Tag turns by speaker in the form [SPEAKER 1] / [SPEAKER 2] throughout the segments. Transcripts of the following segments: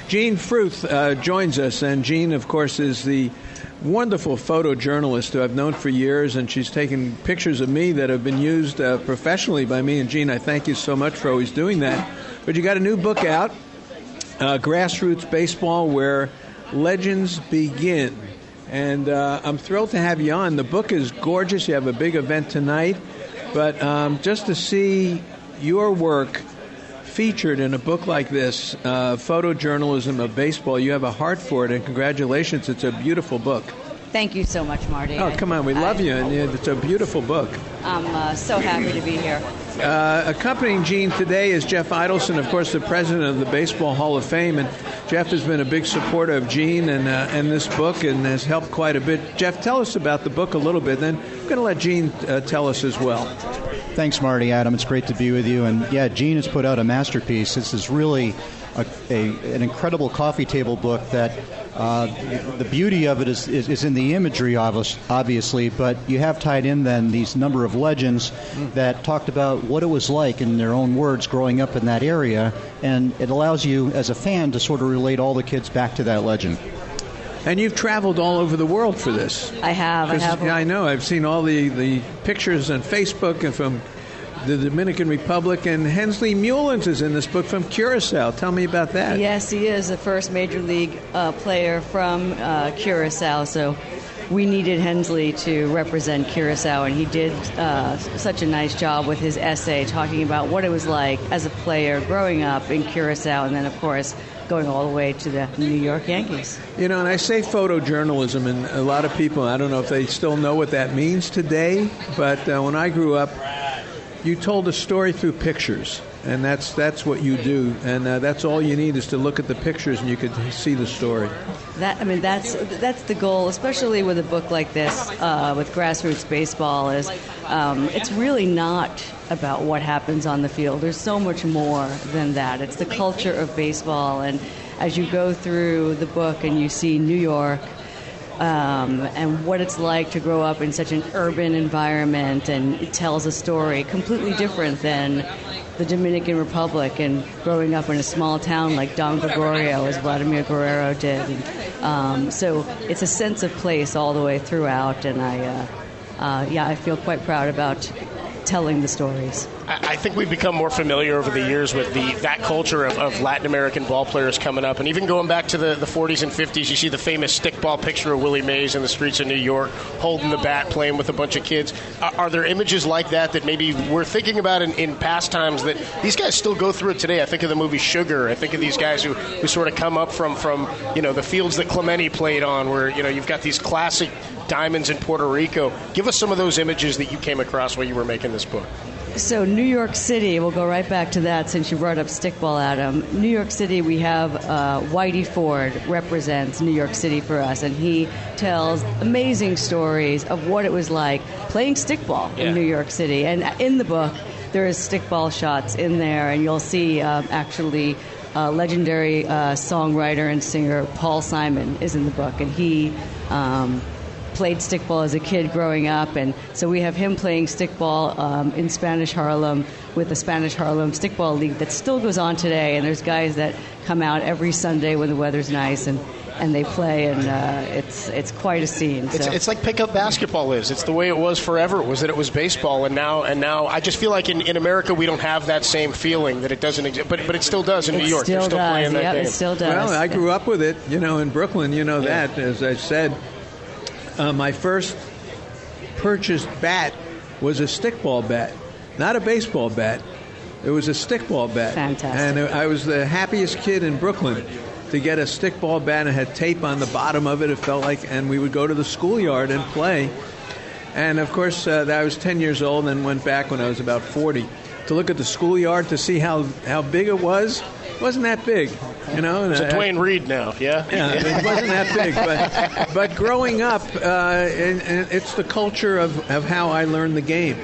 [SPEAKER 1] Gene Fruth joins us, and Gene, of course, is the wonderful photojournalist who I've known for years, and she's taken pictures of me that have been used professionally by me. And Gene, I thank you so much for always doing that. But you got a new book out, Grassroots Baseball, Where Legends Begin. And I'm thrilled to have you on. The book is gorgeous. You have a big event tonight. But just to see your work featured in a book like this, Photojournalism of Baseball, you have a heart for it, and congratulations. It's a beautiful book.
[SPEAKER 2] Thank you so much, Marty.
[SPEAKER 1] Oh, come on. We love you, and it's a beautiful book.
[SPEAKER 2] I'm so happy to be here.
[SPEAKER 1] Accompanying Gene today is Jeff Idelson, of course, the president of the Baseball Hall of Fame, and Jeff has been a big supporter of Gene and this book and has helped quite a bit. Jeff, tell us about the book a little bit, then I'm going to let Gene tell us as well.
[SPEAKER 3] Thanks, Marty, Adam. It's great to be with you. And yeah, Gene has put out a masterpiece. This is really an incredible coffee table book that the beauty of it is in the imagery, obviously, but you have tied in then these number of legends that talked about what it was like in their own words growing up in that area, and it allows you as a fan to sort of relate all the kids back to that legend.
[SPEAKER 1] And you've traveled all over the world for this.
[SPEAKER 2] I have.
[SPEAKER 1] Yeah, I know. I've seen all the pictures on Facebook and from the Dominican Republic, and Hensley Mullins is in this book from Curacao. Tell me about that.
[SPEAKER 2] Yes, he is the first Major League player from Curacao, so we needed Hensley to represent Curacao, and he did such a nice job with his essay talking about what it was like as a player growing up in Curacao, and then, of course, going all the way to the New York Yankees.
[SPEAKER 1] You know, and I say photojournalism, and a lot of people, I don't know if they still know what that means today, but when I grew up, you told a story through pictures, and that's what you do, and that's all you need is to look at the pictures and you could see the story.
[SPEAKER 2] That's the goal, especially with a book like this, with Grassroots Baseball, is it's really not about what happens on the field. There's so much more than that. It's the culture of baseball, and as you go through the book and you see New York, and what it's like to grow up in such an urban environment, and it tells a story completely different than the Dominican Republic and growing up in a small town like Don Gregorio, as Vladimir Guerrero did. And, so it's a sense of place all the way throughout, and I feel quite proud about telling the stories.
[SPEAKER 4] I think we've become more familiar over the years with that culture of Latin American ball players coming up. And even going back to the 40s and 50s, you see the famous stickball picture of Willie Mays in the streets of New York, holding the bat, playing with a bunch of kids. Are there images like that maybe we're thinking about in past times that these guys still go through it today? I think of the movie Sugar. I think of these guys who sort of come up from the fields that Clemente played on, where you've got these classic diamonds in Puerto Rico. Give us some of those images that you came across while you were making this book.
[SPEAKER 2] So New York City, we'll go right back to that since you brought up stickball, Adam. New York City, we have Whitey Ford represents New York City for us, and he tells amazing stories of what it was like playing stickball in New York City. And in the book, there is stickball shots in there, and you'll see actually legendary songwriter and singer Paul Simon is in the book, and he played stickball as a kid growing up, and so we have him playing stickball in Spanish Harlem with the Spanish Harlem Stickball League that still goes on today, and there's guys that come out every Sunday when the weather's nice and they play, and it's quite a scene. So.
[SPEAKER 4] It's like pickup basketball is. It's the way it was forever. It was baseball, and now I just feel like in America we don't have that same feeling that it doesn't exist, but it still does in New York.
[SPEAKER 2] They're still
[SPEAKER 4] playing that game.
[SPEAKER 2] It still does.
[SPEAKER 1] Well, I grew up with it, in Brooklyn, that, as I said. My first purchased bat was a stickball bat, not a baseball bat. It was a stickball bat.
[SPEAKER 2] Fantastic.
[SPEAKER 1] And I was the happiest kid in Brooklyn to get a stickball bat. It had tape on the bottom of it, it felt like, and we would go to the schoolyard and play. And, of course, I was 10 years old and went back when I was about 40 to look at the schoolyard to see how big it was. It wasn't that big,
[SPEAKER 4] It's a Dwayne Reed now, yeah?
[SPEAKER 1] Yeah, it wasn't that big. But growing up, and it's the culture of how I learned the game.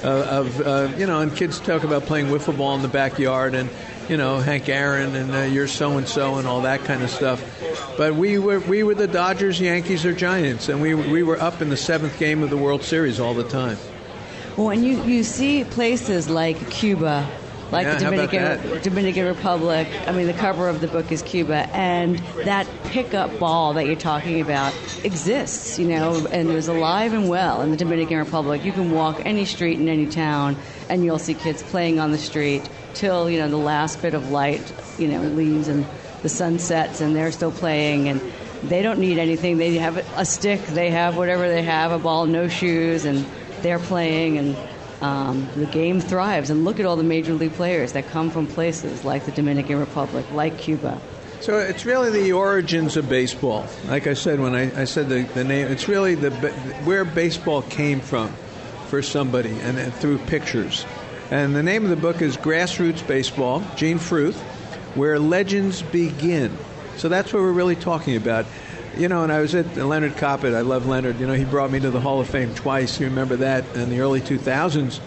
[SPEAKER 1] And kids talk about playing wiffle ball in the backyard and, Hank Aaron and you're so-and-so and all that kind of stuff. But we were the Dodgers, Yankees, or Giants, and we were up in the seventh game of the World Series all the time.
[SPEAKER 2] When you see places like Cuba like
[SPEAKER 1] Yeah,
[SPEAKER 2] the
[SPEAKER 1] how about
[SPEAKER 2] Dominican Republic. I mean, the cover of the book is Cuba, and that pickup ball that you're talking about exists, and it was alive and well in the Dominican Republic. You can walk any street in any town, and you'll see kids playing on the street till the last bit of light leaves and the sun sets, and they're still playing, and they don't need anything. They have a stick, they have whatever they have, a ball, no shoes, and they're playing, and the game thrives. And look at all the major league players that come from places like the Dominican Republic, like Cuba.
[SPEAKER 1] So it's really the origins of baseball. Like I said, when I said the name, it's really where baseball came from for somebody, and through pictures. And the name of the book is Grassroots Baseball, Gene Fruth, Where Legends Begin. So that's what we're really talking about. And I was at Leonard Coppett. I love Leonard. He brought me to the Hall of Fame twice. You remember that in the early 2000s.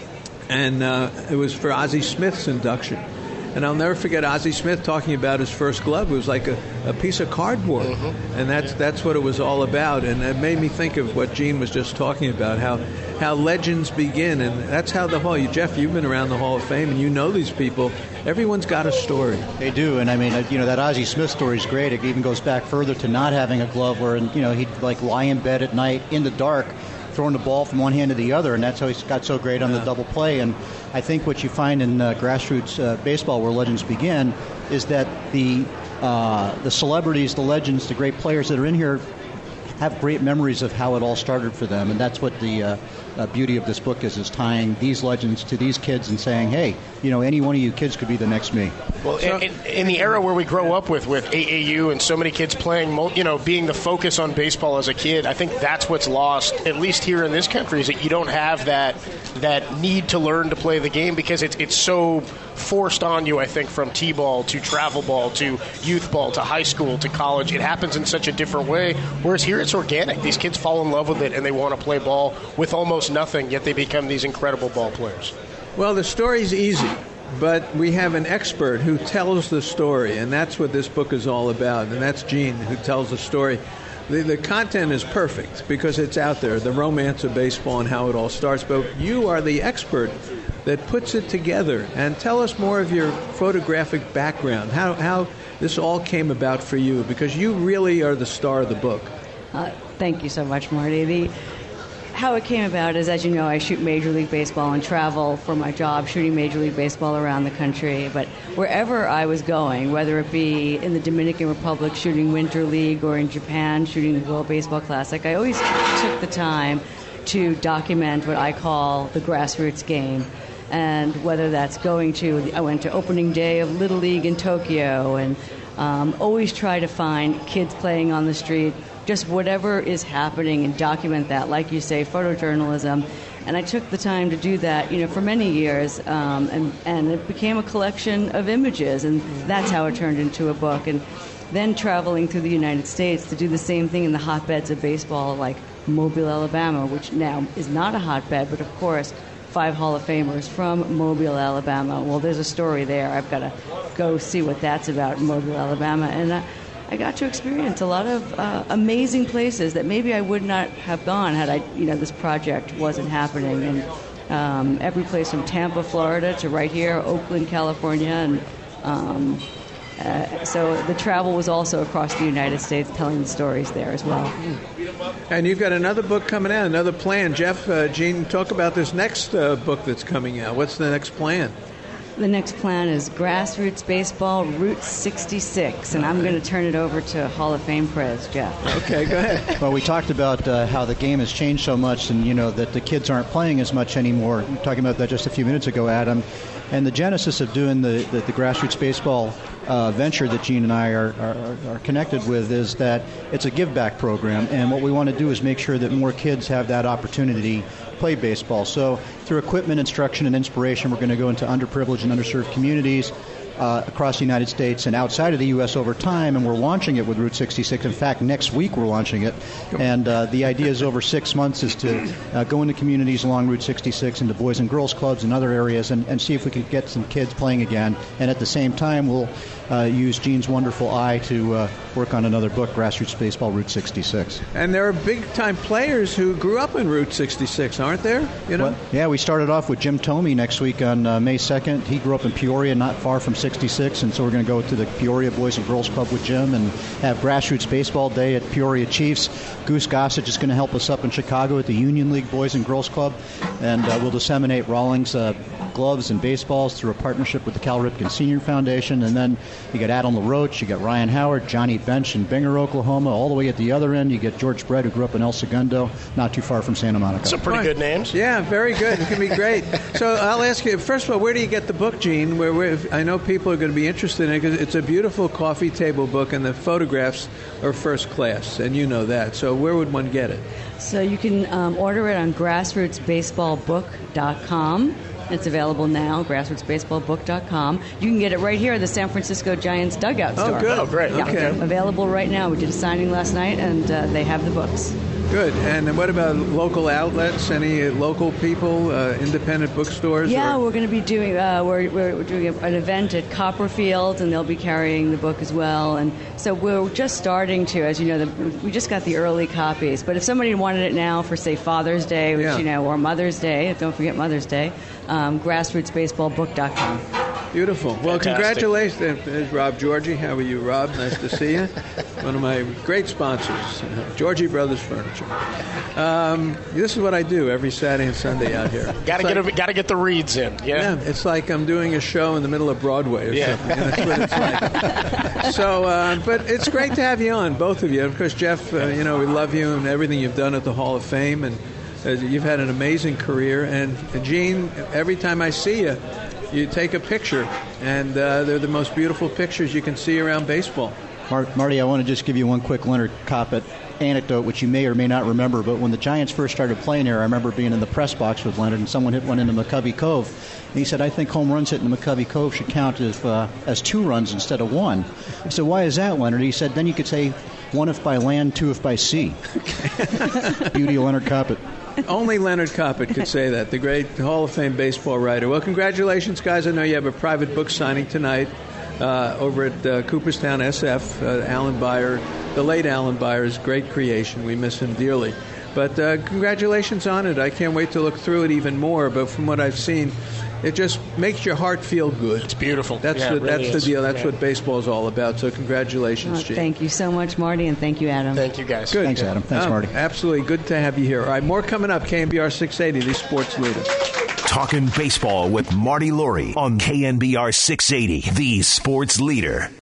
[SPEAKER 1] And it was for Ozzie Smith's induction. And I'll never forget Ozzie Smith talking about his first glove. It was like a piece of cardboard. Mm-hmm. And that's what it was all about. And it made me think of what Gene was just talking about, how legends begin. And that's how Jeff, you've been around the Hall of Fame, and you know these people. Everyone's got a story.
[SPEAKER 3] They do. And I mean, that Ozzie Smith story is great. It even goes back further to not having a glove where, he'd lie in bed at night in the dark, throwing the ball from one hand to the other, and that's how he got so great on the double play. And I think what you find in grassroots baseball, Where Legends Begin, is that the celebrities, the legends, the great players that are in here have great memories of how it all started for them, and that's what the beauty of this book is tying these legends to these kids and saying, hey, any one of you kids could be the next me.
[SPEAKER 4] Well, in the era where we grow up with AAU and so many kids playing, being the focus on baseball as a kid, I think that's what's lost, at least here in this country, is that you don't have that need to learn to play the game because it's so forced on you, I think, from T-ball to travel ball to youth ball to high school to college. It happens in such a different way, whereas here it's organic. These kids fall in love with it and they want to play ball with almost nothing, yet they become these incredible ball players.
[SPEAKER 1] Well, the story's easy, but we have an expert who tells the story, and that's what this book is all about, and that's Gene, who tells the story. The content is perfect because it's out there, the romance of baseball and how it all starts, but you are the expert that puts it together. And tell us more of your photographic background, how this all came about for you, because you really are the star of the book.
[SPEAKER 2] Thank you so much, Marty. How it came about is, as you know, I shoot Major League Baseball and travel for my job shooting Major League Baseball around the country. But wherever I was going, whether it be in the Dominican Republic shooting Winter League or in Japan shooting the World Baseball Classic, I always took the time to document what I call the grassroots game. And whether that's I went to opening day of Little League in Tokyo, and always try to find kids playing on the street, just whatever is happening, and document that, like you say, photojournalism. And I took the time to do that, for many years, and it became a collection of images, and that's how it turned into a book. And then traveling through the United States to do the same thing in the hotbeds of baseball, like Mobile, Alabama, which now is not a hotbed, but of course 5 Hall of Famers from Mobile, Alabama. Well, there's a story there. I've got to go see what that's about in Mobile, Alabama. And I got to experience a lot of amazing places that maybe I would not have gone had this project wasn't happening. And every place from Tampa, Florida, to right here, Oakland, California, and so the travel was also across the United States, telling the stories there as well.
[SPEAKER 1] And you've got another book coming out, another plan. Jeff, Gene, talk about this next book that's coming out. What's the next plan?
[SPEAKER 2] The next plan is Grassroots Baseball, Route 66, and I'm going to turn it over to Hall of Fame prez, Jeff.
[SPEAKER 1] Okay, go ahead.
[SPEAKER 3] Well, we talked about how the game has changed so much, and that the kids aren't playing as much anymore. We were talking about that just a few minutes ago, Adam. And the genesis of doing the grassroots baseball venture that Gene and I are connected with is that it's a give-back program, and what we want to do is make sure that more kids have that opportunity to play baseball. So through equipment, instruction, and inspiration, we're going to go into underprivileged and underserved communities, across the United States and outside of the U.S. over time, and we're launching it with Route 66. In fact, next week we're launching it. And the idea is over 6 months is to go into communities along Route 66, into boys and girls clubs and other areas, and see if we can get some kids playing again. And at the same time, we'll use Gene's wonderful eye to work on another book, Grassroots Baseball, Route 66.
[SPEAKER 1] And there are big-time players who grew up in Route 66, aren't there? You know?
[SPEAKER 3] Well, yeah, we started off with Jim Thome next week on May 2nd. He grew up in Peoria, not far from 66, and so we're going to go to the Peoria Boys and Girls Club with Jim and have Grassroots Baseball Day at Peoria Chiefs. Goose Gossett is going to help us up in Chicago at the Union League Boys and Girls Club, and we'll disseminate Rawlings gloves and baseballs through a partnership with the Cal Ripken Senior Foundation. And then you got Adam LaRoche, you got Ryan Howard, Johnny Bench in Binger, Oklahoma. All the way at the other end, you get George Brett, who grew up in El Segundo, not too far from Santa Monica.
[SPEAKER 4] Some pretty good names.
[SPEAKER 1] Yeah, very good. It can be great. So I'll ask you, first of all, where do you get the book, Gene? Where I know people are going to be interested in it because it's a beautiful coffee table book, and the photographs are first class, and you know that. So where would one get it?
[SPEAKER 2] So you can order it on grassrootsbaseballbook.com. It's available now, grassrootsbaseballbook.com. You can get it right here at the San Francisco Giants dugout store.
[SPEAKER 1] Oh, good.
[SPEAKER 4] Oh, great.
[SPEAKER 2] Yeah,
[SPEAKER 1] Okay.
[SPEAKER 2] available right now. We did a signing last night, and they have the books.
[SPEAKER 1] Good. And what about local outlets? Any local people, independent bookstores?
[SPEAKER 2] Yeah,
[SPEAKER 1] or?
[SPEAKER 2] we're going to be doing we're doing an event at Copperfield, and they'll be carrying the book as well. And so we're just starting to, as you know, we just got the early copies. But if somebody wanted it now for, say, Father's Day, which, or Mother's Day, don't forget Mother's Day, grassrootsbaseballbook.com.
[SPEAKER 1] Beautiful. Well,
[SPEAKER 4] Fantastic.
[SPEAKER 1] Congratulations. There's Rob Georgie. How are you, Rob? Nice to see you. One of my great sponsors, Georgie Brothers Furniture. This is what I do every Saturday and Sunday out here.
[SPEAKER 4] Got to get the reads in. Yeah.
[SPEAKER 1] It's like I'm doing a show in the middle of Broadway or something. And that's what it's like. So, but it's great to have you on, both of you. Of course, Jeff, we love you and everything you've done at the Hall of Fame, and you've had an amazing career. And Gene, every time I see you, you take a picture, and they're the most beautiful pictures you can see around baseball.
[SPEAKER 3] Marty, I want to just give you one quick Leonard Coppett anecdote, which you may or may not remember, but when the Giants first started playing here, I remember being in the press box with Leonard, and someone hit one into McCovey Cove. And he said, I think home runs hit in McCovey Cove should count as 2 runs instead of 1. I said, why is that, Leonard? He said, then you could say 1 if by land, 2 if by sea. Beauty of Leonard Coppett.
[SPEAKER 1] Only Leonard Coppett could say that, the great Hall of Fame baseball writer. Well, congratulations, guys. I know you have a private book signing tonight over at Cooperstown SF. Alan Beyer, the late Alan Beyer's great creation. We miss him dearly. But congratulations on it. I can't wait to look through it even more. But from what I've seen, it just makes your heart feel good.
[SPEAKER 4] It's beautiful.
[SPEAKER 1] That's the deal. That's what baseball is all about. So congratulations, Gene.
[SPEAKER 2] Thank you so much, Marty, and thank you, Adam.
[SPEAKER 4] Thank you, guys.
[SPEAKER 1] Good.
[SPEAKER 3] Thanks, Adam. Thanks, Marty.
[SPEAKER 1] Absolutely. Good to have you here. All right, more coming up. KNBR 680, the sports leader.
[SPEAKER 5] Talking baseball with Marty Laurie on KNBR 680, the sports leader.